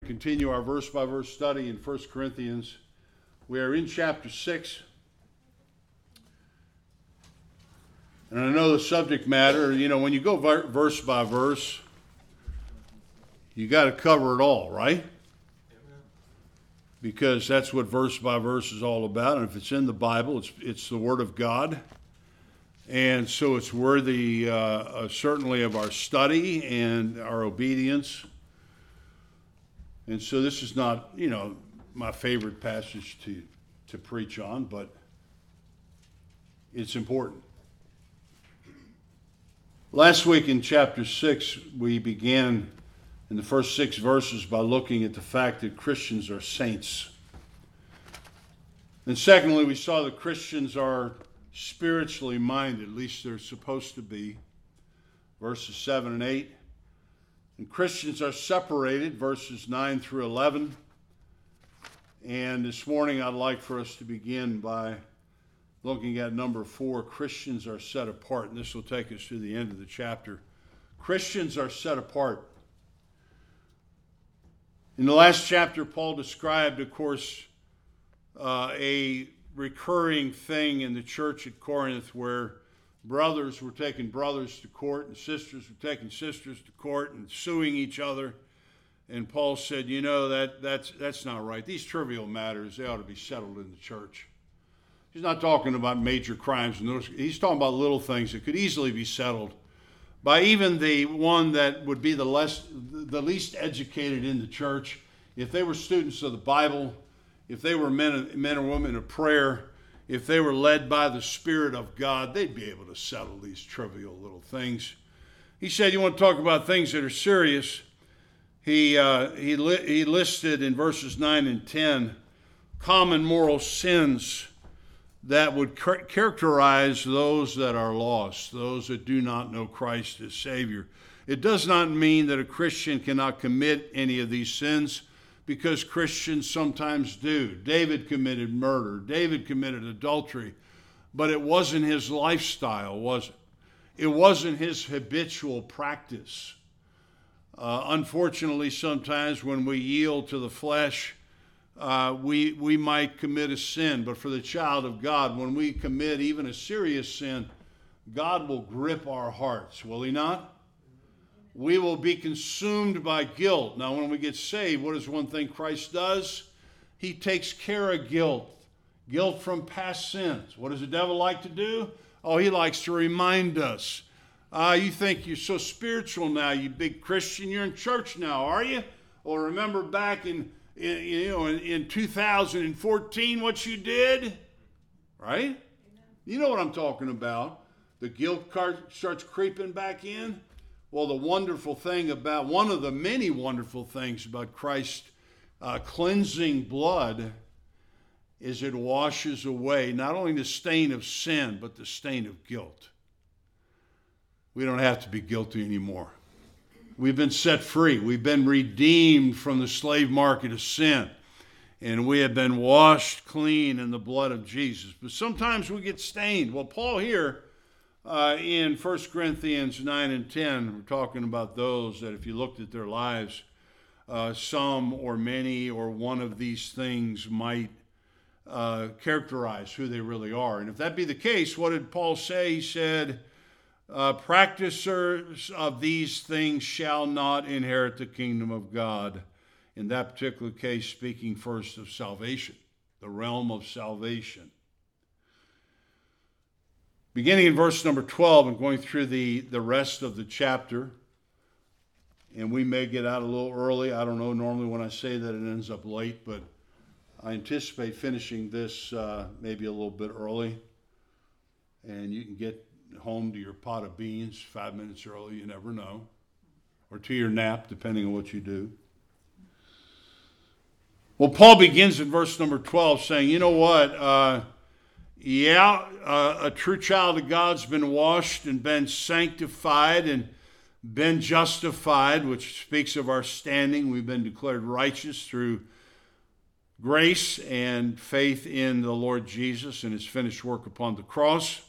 continue our verse-by-verse study in 1 Corinthians. We are in chapter 6. And I know the subject matter, when you go verse by verse, you got to cover it all, right? Because that's what verse by verse is all about. And if it's in the Bible, it's the Word of God. And so it's worthy certainly of our study and our obedience. And so this is not, my favorite passage to preach on, but it's important. Last week in chapter 6, we began in the first 6 verses by looking at the fact that Christians are saints. And secondly, we saw that Christians are spiritually minded, at least they're supposed to be, verses 7 and 8. And Christians are separated, verses 9 through 11. And this morning I'd like for us to begin by looking at number 4, Christians are set apart. And this will take us to the end of the chapter. Christians are set apart. In the last chapter, Paul described, of course, a recurring thing in the church at Corinth where brothers were taking brothers to court and sisters were taking sisters to court and suing each other. And Paul said, that's not right. These trivial matters, they ought to be settled in the church. He's not talking about major crimes. He's talking about little things that could easily be settled by even the one that would be the least educated in the church. If they were students of the Bible, if they were men and women of prayer, if they were led by the Spirit of God, they'd be able to settle these trivial little things. He said, you want to talk about things that are serious? He listed in verses 9 and 10 common moral sins that would characterize those that are lost, those that do not know Christ as Savior. It does not mean that a Christian cannot commit any of these sins, because Christians sometimes do. David committed murder. David committed adultery. But it wasn't his lifestyle, was it? It wasn't his habitual practice. Unfortunately, sometimes when we yield to the flesh, we might commit a sin. But for the child of God, when we commit even a serious sin, God will grip our hearts, will he not? We will be consumed by guilt. Now, when we get saved, what is one thing Christ does? He takes care of guilt. Guilt from past sins. What does the devil like to do? Oh, he likes to remind us. You think you're so spiritual now, you big Christian. You're in church now, are you? Or remember back in 2014 what you did? Right? You know what I'm talking about. The guilt cart starts creeping back in. Well, the wonderful thing about, one of the many wonderful things about Christ's cleansing blood is it washes away not only the stain of sin, but the stain of guilt. We don't have to be guilty anymore. We've been set free. We've been redeemed from the slave market of sin. And we have been washed clean in the blood of Jesus. But sometimes we get stained. Well, Paul here, in 1 Corinthians 9 and 10, we're talking about those that if you looked at their lives, some or many or one of these things might characterize who they really are. And if that be the case, what did Paul say? He said, practicers of these things shall not inherit the kingdom of God. In that particular case, speaking first of salvation, the realm of salvation. Beginning in verse number 12 and going through the rest of the chapter, and we may get out a little early. I don't know, normally when I say that it ends up late, but I anticipate finishing this maybe a little bit early, and you can get home to your pot of beans 5 minutes early, you never know, or to your nap, depending on what you do. Well, Paul begins in verse number 12 saying, you know what, a true child of God's been washed and been sanctified and been justified, which speaks of our standing. We've been declared righteous through grace and faith in the Lord Jesus and his finished work upon the cross.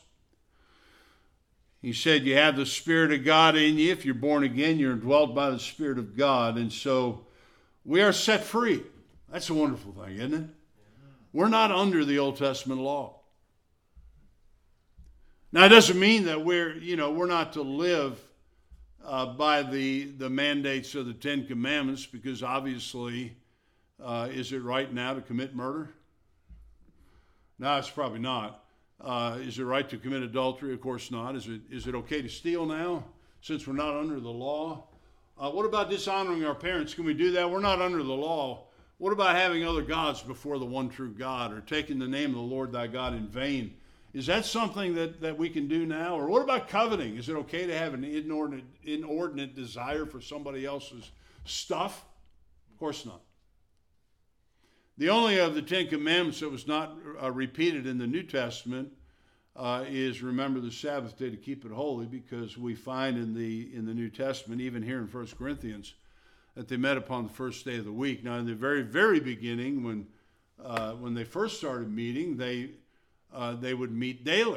He said you have the Spirit of God in you. If you're born again, you're indwelt by the Spirit of God. And so we are set free. That's a wonderful thing, isn't it? We're not under the Old Testament law. Now, it doesn't mean that we're not to live by the mandates of the Ten Commandments, because obviously, is it right now to commit murder? No, it's probably not. Is it right to commit adultery? Of course not. Is it okay to steal now, since we're not under the law? What about dishonoring our parents? Can we do that? We're not under the law. What about having other gods before the one true God, or taking the name of the Lord thy God in vain? Is that something that we can do now? Or what about coveting? Is it okay to have an inordinate desire for somebody else's stuff? Of course not. The only of the Ten Commandments that was not repeated in the New Testament is remember the Sabbath day to keep it holy, because we find in the New Testament, even here in 1 Corinthians, that they met upon the first day of the week. Now, in the very, very beginning, when they first started meeting, they would meet daily.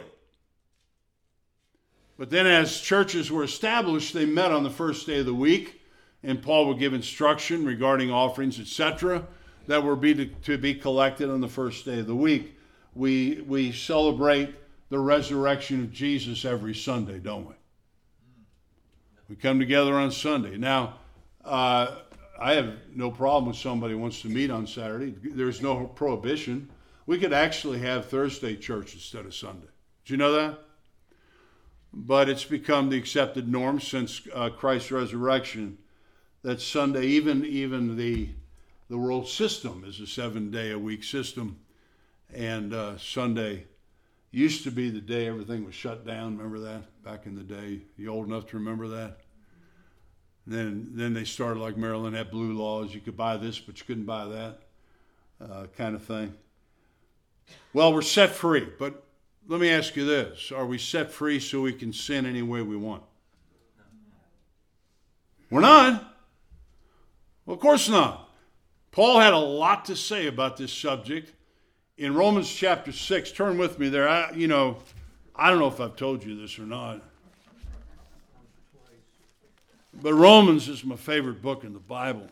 But then as churches were established, they met on the first day of the week, and Paul would give instruction regarding offerings, etc., that were to be collected on the first day of the week. We celebrate the resurrection of Jesus every Sunday, don't we? We come together on Sunday. Now, I have no problem with somebody who wants to meet on Saturday. There's no prohibition. We could actually have Thursday church instead of Sunday. Did you know that? But it's become the accepted norm since Christ's resurrection that Sunday, even the world system is a 7-day-a-week system. And Sunday used to be the day everything was shut down. Remember that back in the day? You old enough to remember that? Then they started, like Maryland, had blue laws. You could buy this, but you couldn't buy that kind of thing. Well, we're set free, but let me ask you this. Are we set free so we can sin any way we want? We're not. Well, of course not. Paul had a lot to say about this subject in Romans chapter 6. Turn with me there. I don't know if I've told you this or not, but Romans is my favorite book in the Bible.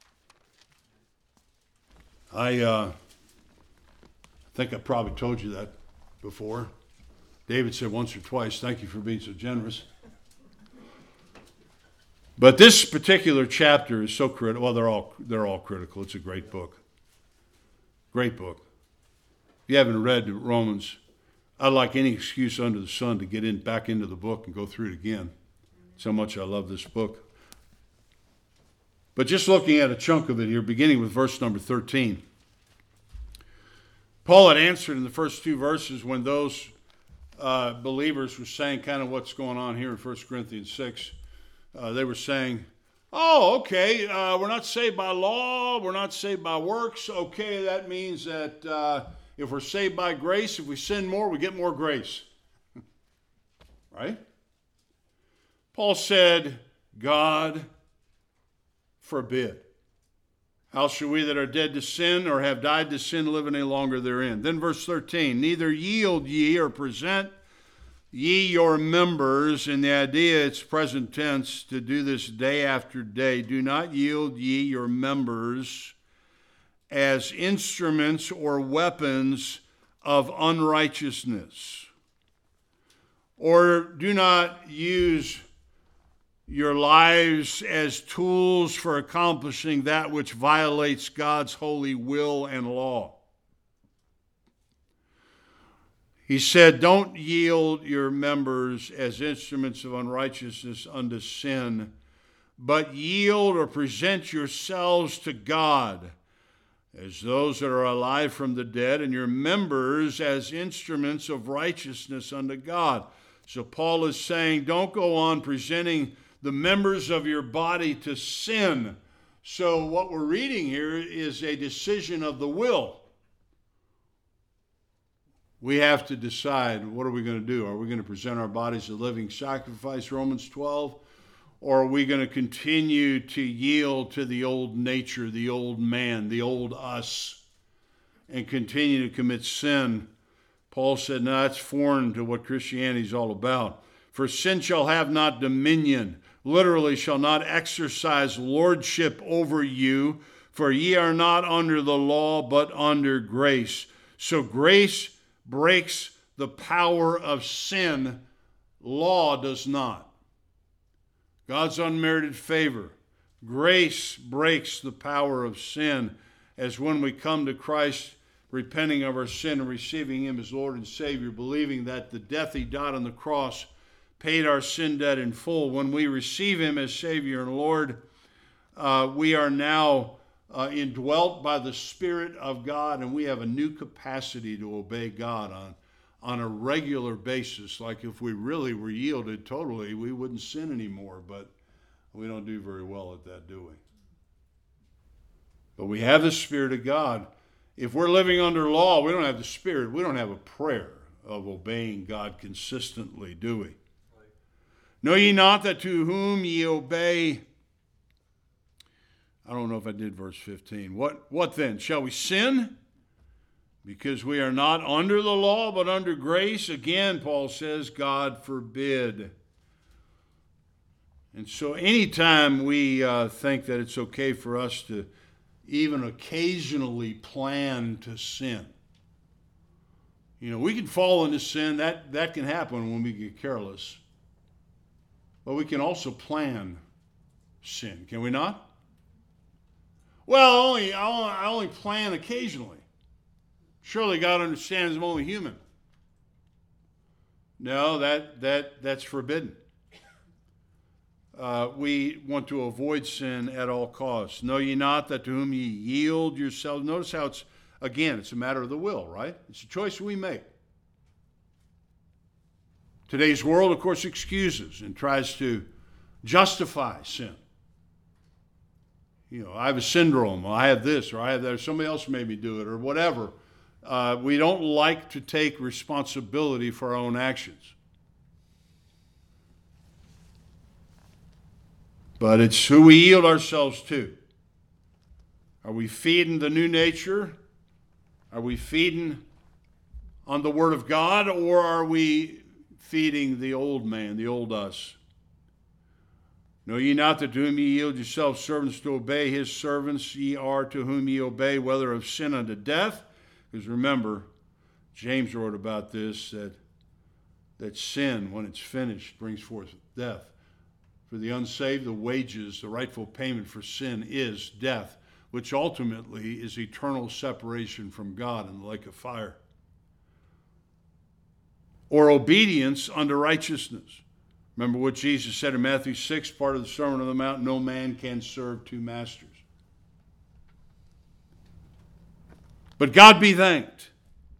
I think I probably told you that before. David said once or twice, "Thank you for being so generous." But this particular chapter is so critical. Well, they're all critical. It's a great book. Great book. If you haven't read Romans, I'd like any excuse under the sun to get back into the book and go through it again. So much I love this book. But just looking at a chunk of it here, beginning with verse number 13. Paul had answered in the first two verses when those believers were saying kind of what's going on here in 1 Corinthians 6. They were saying, oh, okay, we're not saved by law, we're not saved by works. Okay, that means that if we're saved by grace, if we sin more, we get more grace. Right? Paul said, God forbid. How shall we that are dead to sin or have died to sin live any longer therein? Then verse 13, neither yield ye or present ye your members, and the idea, it's present tense, to do this day after day. Do not yield ye your members as instruments or weapons of unrighteousness. Or do not use your lives as tools for accomplishing that which violates God's holy will and law. He said, don't yield your members as instruments of unrighteousness unto sin, but yield or present yourselves to God as those that are alive from the dead, and your members as instruments of righteousness unto God. So Paul is saying, don't go on presenting the members of your body to sin. So what we're reading here is a decision of the will. We have to decide, what are we going to do? Are we going to present our bodies a living sacrifice, Romans 12? Or are we going to continue to yield to the old nature, the old man, the old us, and continue to commit sin? Paul said, no, that's foreign to what Christianity is all about. For sin shall have not dominion, literally shall not exercise lordship over you, For ye are not under the law, but under grace. So grace breaks the power of sin. Law does not. God's unmerited favor. Grace breaks the power of sin, as when we come to Christ, repenting of our sin and receiving Him as Lord and Savior, believing that the death He died on the cross paid our sin debt in full. When we receive Him as Savior and Lord, we are now indwelt by the Spirit of God, and we have a new capacity to obey God on a regular basis. Like if we really were yielded totally, we wouldn't sin anymore, but we don't do very well at that, do we? But we have the Spirit of God. If we're living under law, we don't have the Spirit. We don't have a prayer of obeying God consistently, do we? Right. Know ye not that to whom ye obey... I don't know if I did verse 15. What then? Shall we sin? Because we are not under the law, but under grace? Again, Paul says, God forbid. And so anytime we think that it's okay for us to even occasionally plan to sin, we can fall into sin. That can happen when we get careless. But we can also plan sin, can we not? Well, I only plan occasionally. Surely God understands I'm only human. No, that's forbidden. We want to avoid sin at all costs. Know ye not that to whom ye yield yourselves? Notice how it's a matter of the will, right? It's a choice we make. Today's world, of course, excuses and tries to justify sin. I have a syndrome, or I have this, or I have that, or somebody else made me do it, or whatever. We don't like to take responsibility for our own actions. But it's who we yield ourselves to. Are we feeding the new nature? Are we feeding on the Word of God, or are we feeding the old man, the old us? Know ye not that to whom ye yield yourselves servants to obey, his servants ye are to whom ye obey, whether of sin unto death? Because remember, James wrote about this, that sin, when it's finished, brings forth death. For the unsaved, the wages, the rightful payment for sin is death, which ultimately is eternal separation from God in the lake of fire. Or obedience unto righteousness. Remember what Jesus said in Matthew 6, part of the Sermon on the Mount, no man can serve two masters. But God be thanked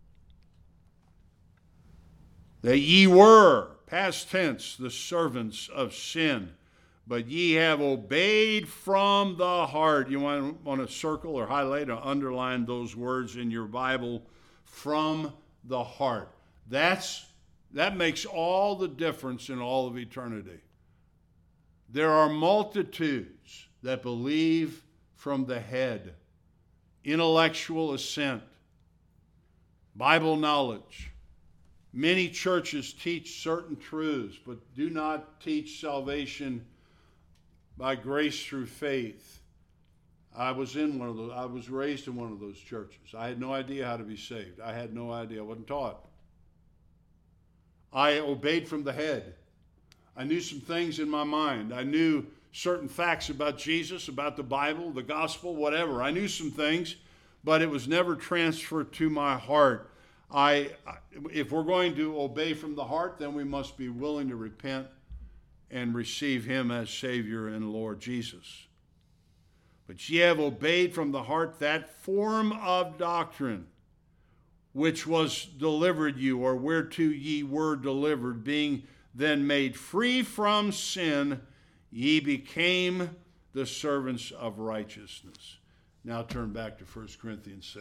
that ye were, past tense, the servants of sin, but ye have obeyed from the heart. You want to circle or highlight or underline those words in your Bible, from the heart. That makes all the difference in all of eternity. There are multitudes that believe from the head, intellectual assent, Bible knowledge. Many churches teach certain truths, but do not teach salvation by grace through faith. I was raised in one of those churches. I had no idea how to be saved. I had no idea. I wasn't taught. I obeyed from the head. I knew some things in my mind. I knew certain facts about Jesus, about the Bible, the gospel, whatever. I knew some things, but it was never transferred to my heart. If we're going to obey from the heart, then we must be willing to repent and receive Him as Savior and Lord Jesus. But ye have obeyed from the heart that form of doctrine which was delivered you, or whereto ye were delivered, being then made free from sin, ye became the servants of righteousness. Now turn back to 1 Corinthians 6.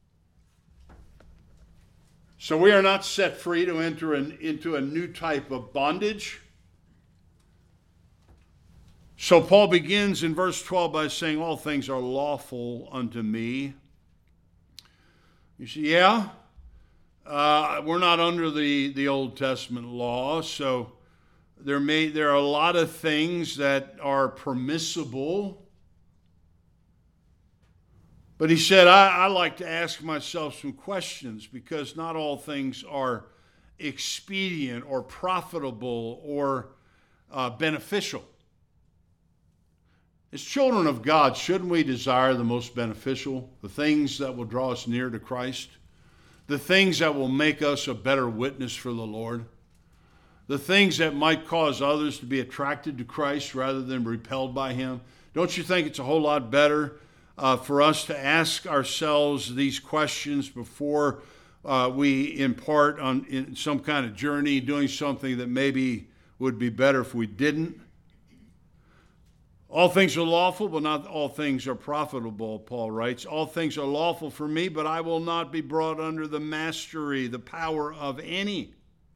So we are not set free to enter into a new type of bondage. So Paul begins in verse 12 by saying, all things are lawful unto me. You see, we're not under the Old Testament law, so there are a lot of things that are permissible, But he said, I like to ask myself some questions because not all things are expedient or profitable or beneficial. As children of God, shouldn't we desire the most beneficial, the things that will draw us near to Christ, the things that will make us a better witness for the Lord, the things that might cause others to be attracted to Christ rather than repelled by him? Don't you think it's a whole lot better for us to ask ourselves these questions before we embark in some kind of journey, doing something that maybe would be better if we didn't? All things are lawful, but not all things are profitable, Paul writes. All things are lawful for me, but I will not be brought under the mastery, the power of any.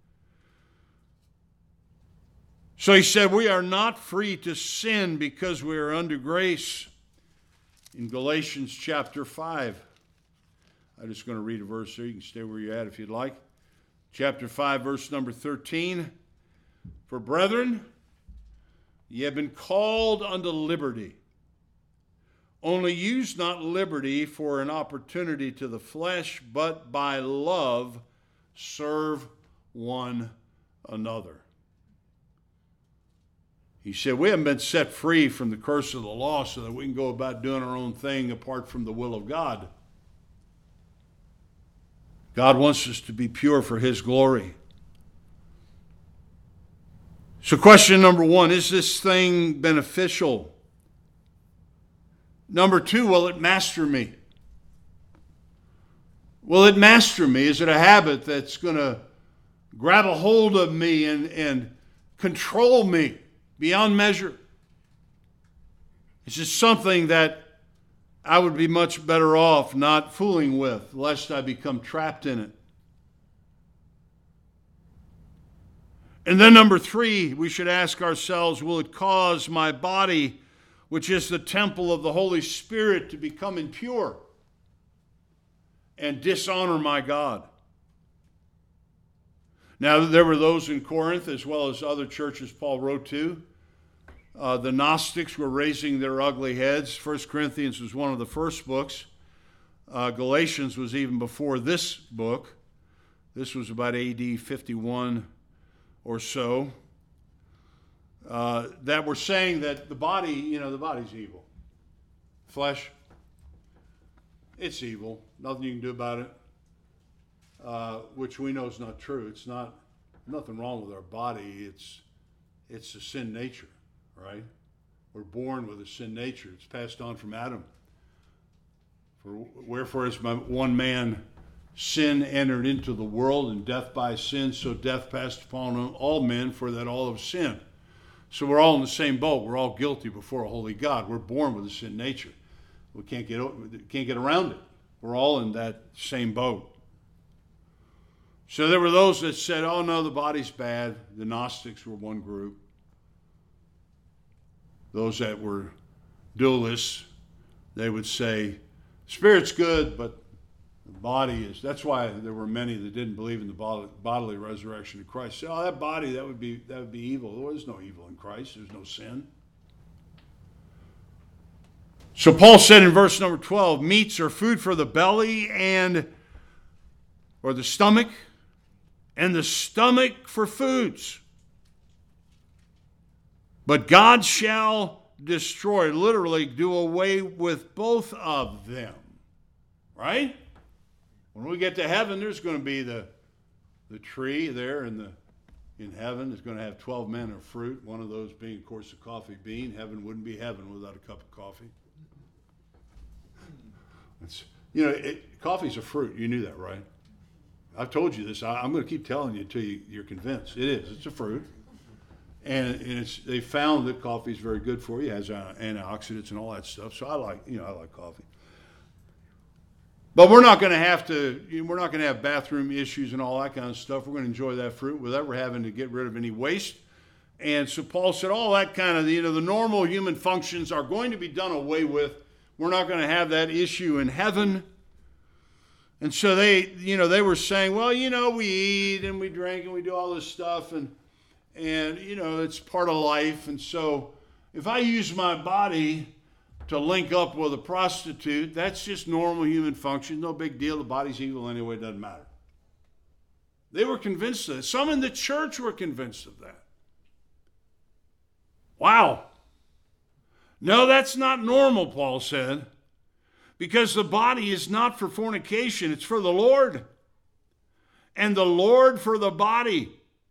So he said, we are not free to sin because we are under grace. In Galatians chapter 5, I'm just going to read a verse here. You can stay where you're at if you'd like. Chapter 5, verse number 13. For brethren, ye have been called unto liberty. Only use not liberty for an opportunity to the flesh, but by love serve one another. He said, we haven't been set free from the curse of the law so that we can go about doing our own thing apart from the will of God. God wants us to be pure for his glory. So question number one, is this thing beneficial? Number two, will it master me? Will it master me? Is it a habit that's going to grab a hold of me and control me beyond measure? Is it something that I would be much better off not fooling with, lest I become trapped in it? And then number three, we should ask ourselves, will it cause my body, which is the temple of the Holy Spirit, to become impure and dishonor my God? Now, there were those in Corinth, as well as other churches Paul wrote to. The Gnostics were raising their ugly heads. 1 Corinthians was one of the first books. Galatians was even before this book. This was about AD 51 or so, that were saying that the body, the body's evil. Flesh, it's evil. Nothing you can do about it, which we know is not true. It's nothing wrong with our body. It's a sin nature, right? We're born with a sin nature. It's passed on from Adam. Wherefore as by one man sin entered into the world, and death by sin, so death passed upon all men, for that all have sinned. So we're all in the same boat. We're all guilty before a holy God. We're born with a sin nature. We can't get around it. We're all in that same boat. So there were those that said, oh no, the body's bad. The Gnostics were one group. Those that were dualists, they would say, spirit's good, but the body is. That's why there were many that didn't believe in the bodily resurrection of Christ. So, that body, that would be evil. There was no evil in Christ. There's no sin. So Paul said in verse number 12, meats are food for the belly or the stomach, and the stomach for foods. But God shall destroy, literally do away with both of them. Right? When we get to heaven, there's going to be the tree there in heaven. It's going to have 12 manner of fruit, one of those being, of course, a coffee bean. Heaven wouldn't be heaven without a cup of coffee. Coffee's a fruit. You knew that, right? I've told you this. I'm going to keep telling you until you're convinced. It is. It's a fruit. And they found that coffee is very good for you. It has antioxidants and all that stuff. So I like coffee. But we're not going to have bathroom issues and all that kind of stuff. We're going to enjoy that fruit without having to get rid of any waste. And so Paul said all that kind of, the normal human functions are going to be done away with. We're not going to have that issue in heaven. And so they were saying, well, we eat and we drink and we do all this stuff and it's part of life. And so if I use my body to link up with a prostitute. That's just normal human function. No big deal. The body's evil anyway. It doesn't matter. They were convinced of that. Some in the church were convinced of that. Wow. No, that's not normal, Paul said, because the body is not for fornication. It's for the Lord, and the Lord for the body.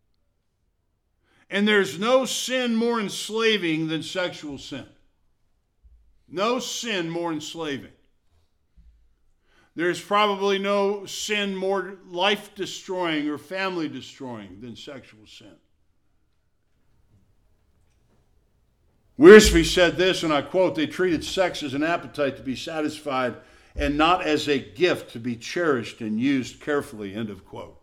And there's no sin more enslaving than sexual sin. No sin more enslaving. There's probably no sin more life-destroying or family-destroying than sexual sin. Wiersbe said this, and I quote, "They treated sex as an appetite to be satisfied and not as a gift to be cherished and used carefully," end of quote.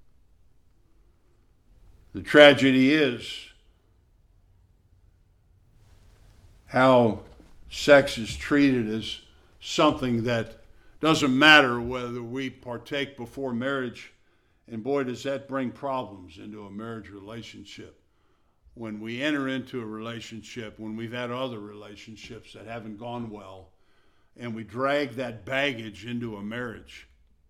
The tragedy is how sex is treated as something that doesn't matter whether we partake before marriage. And boy, does that bring problems into a marriage relationship. When we enter into a relationship, when we've had other relationships that haven't gone well, and we drag that baggage into a marriage.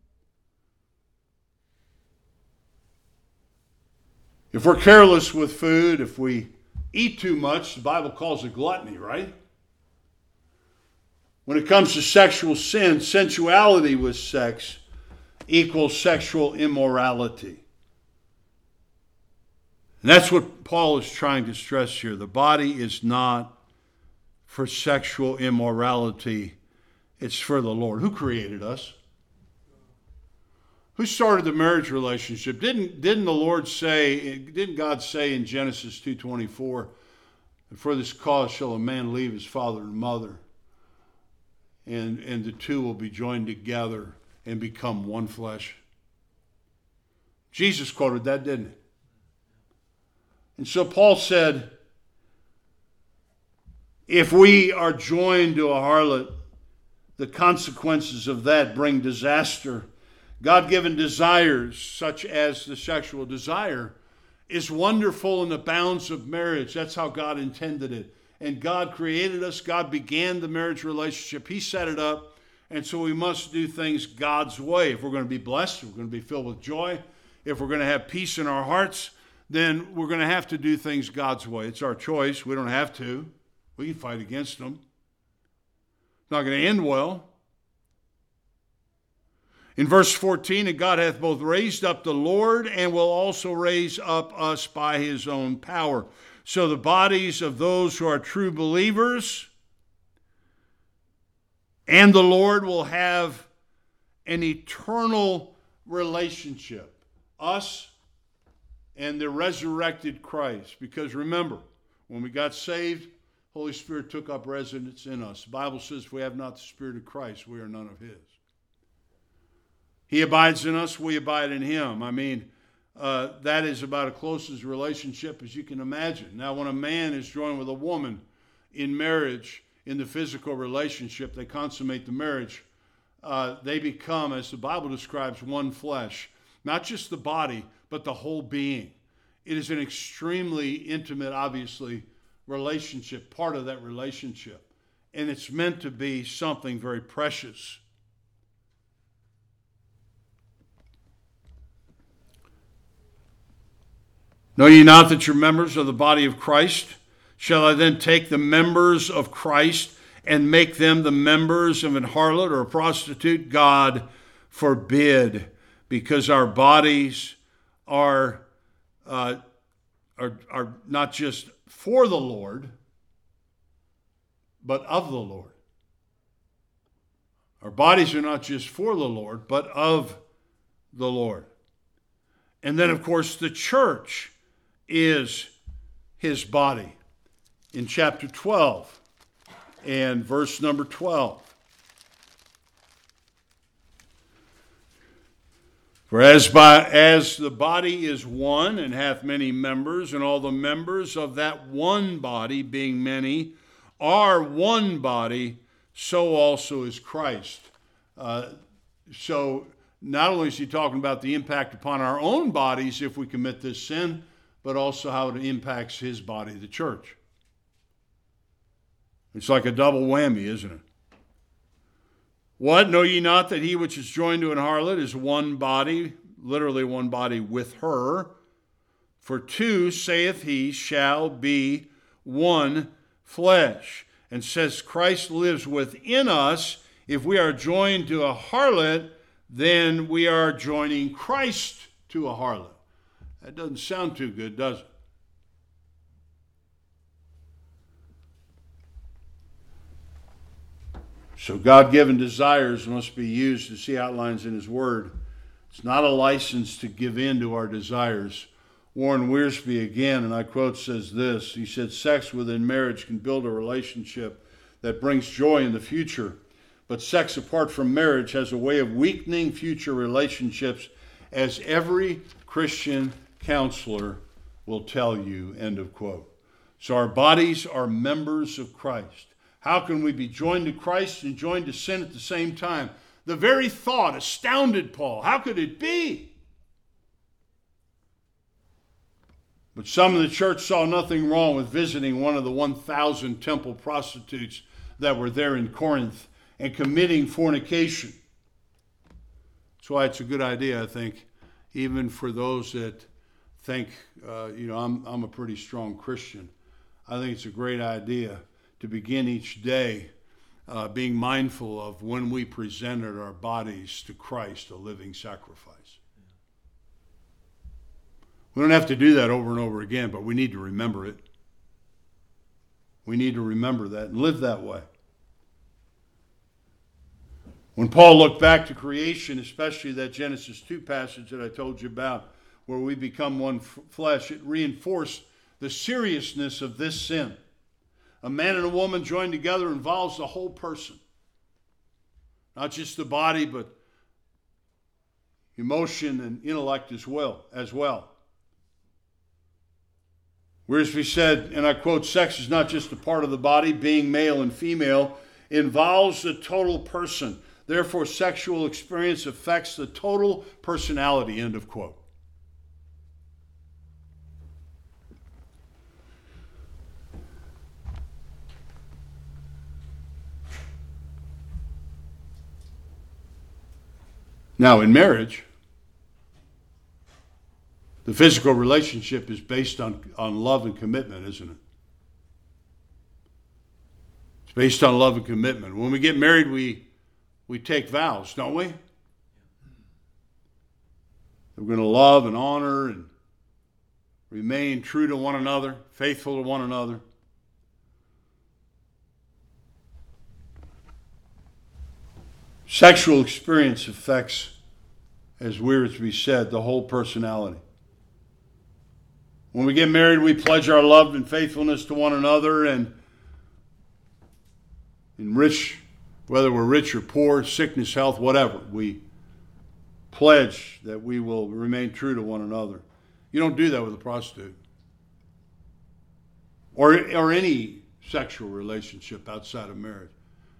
If we're careless with food, if we eat too much, the Bible calls it gluttony, right? When it comes to sexual sin, sensuality with sex equals sexual immorality. And that's what Paul is trying to stress here. The body is not for sexual immorality. It's for the Lord. Who created us? Who started the marriage relationship? Didn't the Lord say, didn't God say in Genesis 2:24, "For this cause shall a man leave his father and mother, and the two will be joined together and become one flesh"? Jesus quoted that, didn't he? And so Paul said, if we are joined to a harlot, the consequences of that bring disaster. God-given desires, such as the sexual desire, is wonderful in the bounds of marriage. That's how God intended it. And God created us. God began the marriage relationship. He set it up. And so we must do things God's way. If we're going to be blessed, if we're going to be filled with joy, if we're going to have peace in our hearts, then we're going to have to do things God's way. It's our choice. We don't have to. We can fight against them. It's not going to end well. In verse 14, "And God hath both raised up the Lord and will also raise up us by his own power." So the bodies of those who are true believers and the Lord will have an eternal relationship. Us and the resurrected Christ. Because remember, when we got saved, Holy Spirit took up residence in us. The Bible says if we have not the Spirit of Christ, we are none of his. He abides in us, we abide in him. I mean, that is about as close as relationship as you can imagine. Now, when a man is joined with a woman in marriage, in the physical relationship, they consummate the marriage, they become, as the Bible describes, one flesh. Not just the body, but the whole being. It is an extremely intimate, obviously, relationship, part of that relationship. And it's meant to be something very precious. Know ye not that you're members of the body of Christ? Shall I then take the members of Christ and make them the members of an harlot or a prostitute? God forbid, because our bodies are not just for the Lord, but of the Lord. Our bodies are not just for the Lord, but of the Lord. And then, of course, the church is his body. In chapter 12 and verse number 12. For as the body is one and hath many members, and all the members of that one body, being many, are one body, so also is Christ. So not only is he talking about the impact upon our own bodies if we commit this sin, but also how it impacts his body, the church. It's like a double whammy, isn't it? What? Know ye not that he which is joined to an harlot is one body, literally one body with her? For two, saith he, shall be one flesh. And says Christ lives within us. If we are joined to a harlot, then we are joining Christ to a harlot. That doesn't sound too good, does it? So God-given desires must be used, as he outlines in his word. It's not a license to give in to our desires. Warren Wiersbe again, and I quote, says this. He said, sex within marriage can build a relationship that brings joy in the future. But sex apart from marriage has a way of weakening future relationships, as every Christian counselor will tell you, end of quote. So our bodies are members of Christ. How can we be joined to Christ and joined to sin at the same time? The very thought astounded Paul. How could it be? But some in the church saw nothing wrong with visiting one of the 1,000 temple prostitutes that were there in Corinth and committing fornication. That's why it's a good idea, I think, even for those that think, I'm a pretty strong Christian. I think it's a great idea to begin each day being mindful of when we presented our bodies to Christ, a living sacrifice. We don't have to do that over and over again, but we need to remember it. We need to remember that and live that way. When Paul looked back to creation, especially that Genesis 2 passage that I told you about, where we become one flesh, it reinforced the seriousness of this sin. A man and a woman joined together involves the whole person. Not just the body, but emotion and intellect as well. Wiersbe said, and I quote, sex is not just a part of the body, being male and female, involves the total person. Therefore, sexual experience affects the total personality, end of quote. Now, in marriage, the physical relationship is based on love and commitment, isn't it? It's based on love and commitment. When we get married, we take vows, don't we? We're going to love and honor and remain true to one another, faithful to one another. Sexual experience affects, as Wiersbe said, the whole personality. When we get married, we pledge our love and faithfulness to one another, and whether we're rich or poor, sickness, health, whatever, we pledge that we will remain true to one another. You don't do that with a prostitute or any sexual relationship outside of marriage.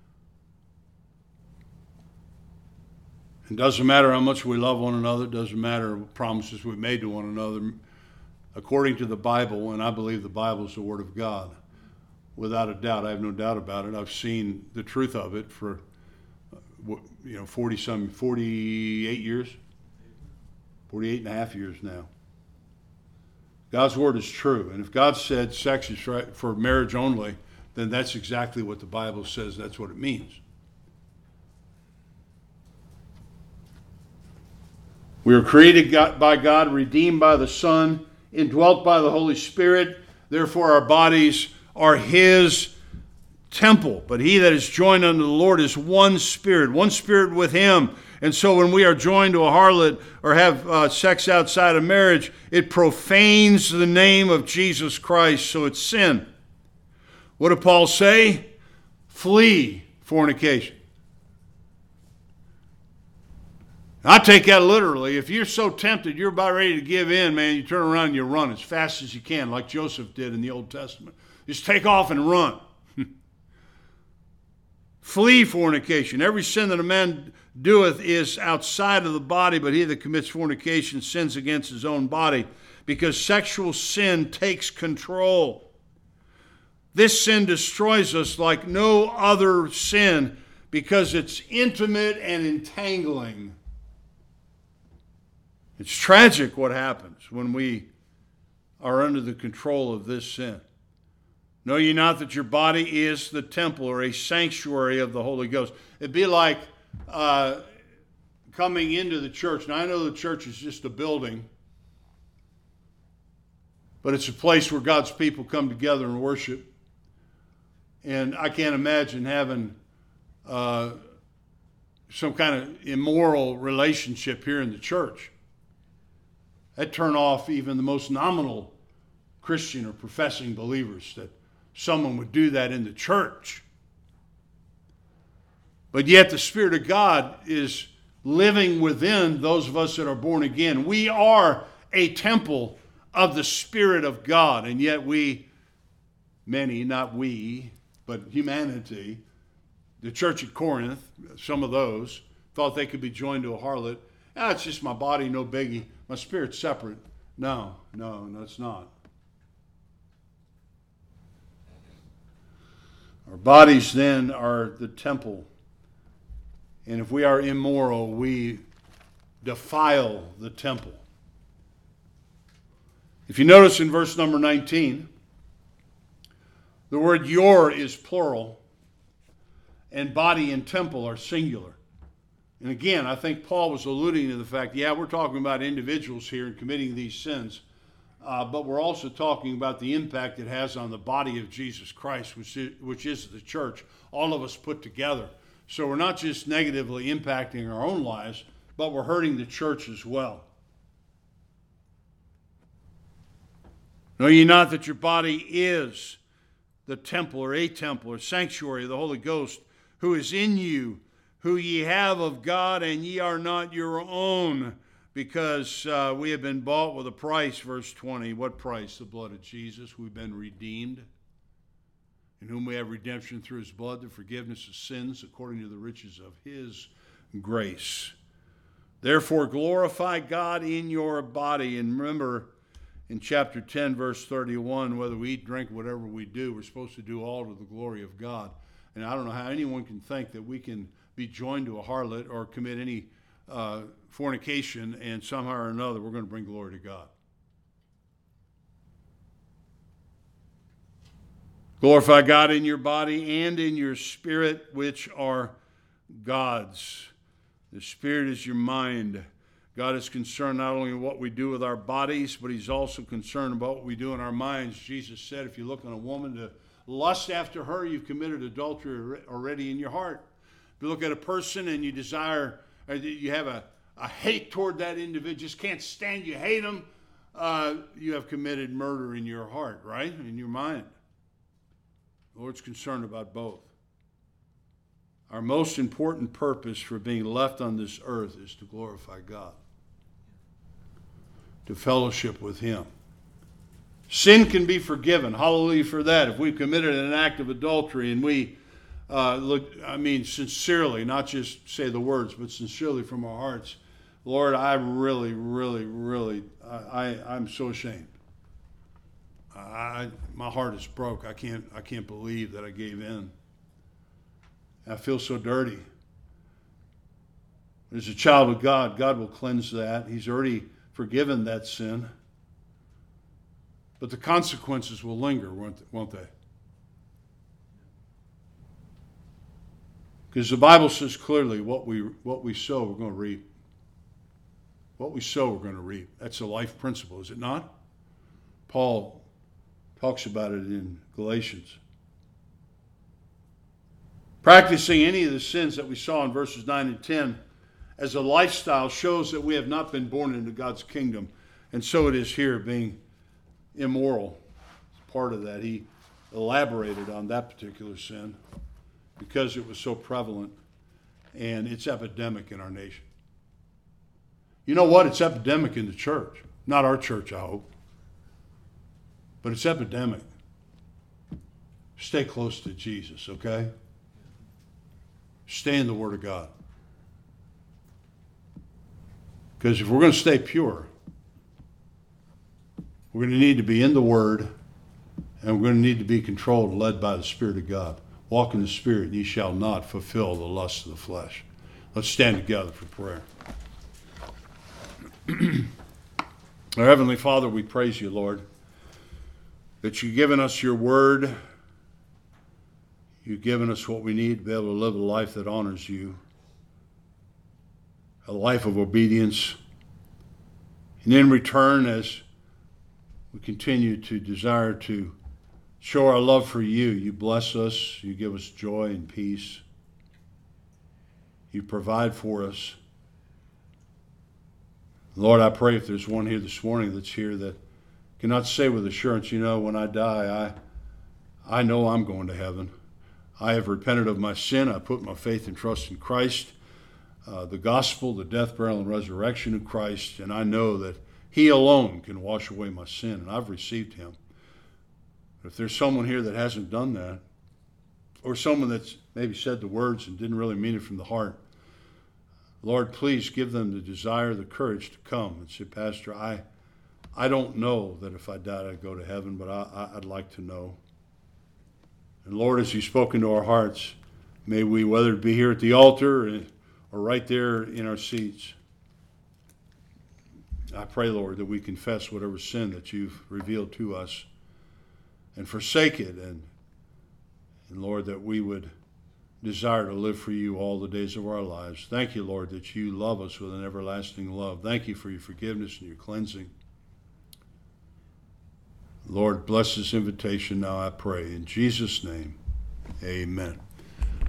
It doesn't matter how much we love one another. It doesn't matter what promises we made to one another. According to the Bible, and I believe the Bible is the Word of God, without a doubt, I have no doubt about it. I've seen the truth of it for 48 years, 48 and a half years now. God's Word is true. And if God said sex is right for marriage only, then that's exactly what the Bible says. That's what it means. We are created by God, redeemed by the Son, indwelt by the Holy Spirit. Therefore, our bodies are His temple. But he that is joined unto the Lord is one spirit with Him. And so when we are joined to a harlot or have sex outside of marriage, it profanes the name of Jesus Christ, so it's sin. What did Paul say? Flee fornication. I take that literally. If you're so tempted, you're about ready to give in, man, you turn around and you run as fast as you can, like Joseph did in the Old Testament. Just take off and run. Flee fornication. Every sin that a man doeth is outside of the body, but he that commits fornication sins against his own body, because sexual sin takes control. This sin destroys us like no other sin because it's intimate and entangling. It's tragic what happens when we are under the control of this sin. Know ye not that your body is the temple or a sanctuary of the Holy Ghost? It'd be like coming into the church. Now, I know the church is just a building, but it's a place where God's people come together and worship. And I can't imagine having some kind of immoral relationship here in the church. That'd turn off even the most nominal Christian or professing believers, that someone would do that in the church. But yet the Spirit of God is living within those of us that are born again. We are a temple of the Spirit of God, and yet many, not we, but humanity, the church at Corinth, some of those, thought they could be joined to a harlot. It's just my body, no biggie. My spirit's separate. No, it's not. Our bodies then are the temple. And if we are immoral, we defile the temple. If you notice in verse number 19, the word your is plural, and body and temple are singular. And again, I think Paul was alluding to the fact, we're talking about individuals here and committing these sins, but we're also talking about the impact it has on the body of Jesus Christ, which is the church, all of us put together. So we're not just negatively impacting our own lives, but we're hurting the church as well. Know ye not that your body is the temple or a temple or sanctuary of the Holy Ghost, who is in you, who ye have of God, and ye are not your own, because we have been bought with a price. Verse 20, what price? The blood of Jesus. We've been redeemed, in whom we have redemption through his blood, the forgiveness of sins, according to the riches of his grace. Therefore glorify God in your body. And remember, in chapter 10, verse 31, whether we eat, drink, whatever we do, we're supposed to do all to the glory of God. And I don't know how anyone can think that we can be joined to a harlot or commit any fornication and somehow or another we're going to bring glory to God. Glorify God in your body and in your spirit, which are God's. The spirit is your mind. God is concerned not only with what we do with our bodies, but he's also concerned about what we do in our minds. Jesus said, if you look on a woman to lust after her, you've committed adultery already in your heart. If you look at a person and you desire, you have a hate toward that individual, just can't stand, you hate them, you have committed murder in your heart, right? In your mind. The Lord's concerned about both. Our most important purpose for being left on this earth is to glorify God, to fellowship with him. Sin can be forgiven. Hallelujah for that. If we've committed an act of adultery and we sincerely, not just say the words, but sincerely from our hearts, Lord, I really, I'm so ashamed. My heart is broke. I can't believe that I gave in. I feel so dirty. As a child of God, God will cleanse that. He's already forgiven that sin. But the consequences will linger, won't they? Because the Bible says clearly what we sow, we're going to reap. What we sow, we're going to reap. That's a life principle, is it not? Paul talks about it in Galatians. Practicing any of the sins that we saw in verses 9 and 10 as a lifestyle shows that we have not been born into God's kingdom. And so it is here, being immoral. Part of that. He elaborated on that particular sin because it was so prevalent, and it's epidemic in our nation. You know what? It's epidemic in the church. Not our church, I hope. But it's epidemic. Stay close to Jesus, okay? Stay in the Word of God. Because if we're going to stay pure, we're going to need to be in the Word And we're going to need to be controlled and led by the Spirit of God. Walk in the Spirit, and ye shall not fulfill the lusts of the flesh. Let's stand together for prayer. Our Heavenly Father, we praise you, Lord, that you've given us your word. You've given us what we need to be able to live a life that honors you, a life of obedience. And in return, as we continue to desire to show our love for you, you bless us, you give us joy and peace. You provide for us. Lord, I pray if there's one here this morning that's here that cannot say with assurance, when I die, I know I'm going to heaven. I have repented of my sin. I put my faith and trust in Christ, the gospel, the death, burial, and resurrection of Christ, and I know that he alone can wash away my sin, and I've received him. If there's someone here that hasn't done that, or someone that's maybe said the words and didn't really mean it from the heart, Lord, please give them the desire, the courage to come and say, Pastor, I don't know that if I died I'd go to heaven, but I'd like to know. And Lord, as you've spoken to our hearts, may we, whether it be here at the altar or right there in our seats, I pray, Lord, that we confess whatever sin that you've revealed to us and forsake it. And Lord, that we would desire to live for you all the days of our lives. Thank you, Lord, that you love us with an everlasting love. Thank you for your forgiveness and your cleansing. Lord, bless this invitation now, I pray. In Jesus' name, amen.